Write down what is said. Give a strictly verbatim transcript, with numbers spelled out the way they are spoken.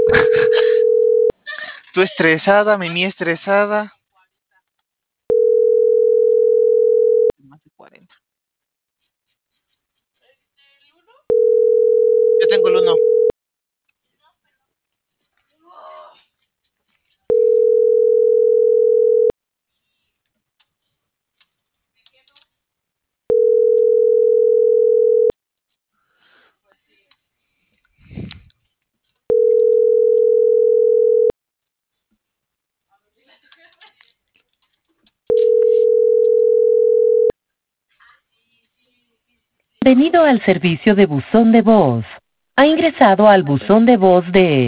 Tú estresada, Mimi estresada. Más de cuarenta. Yo tengo el uno. Bienvenido al servicio de buzón de voz. Ha ingresado al buzón de voz de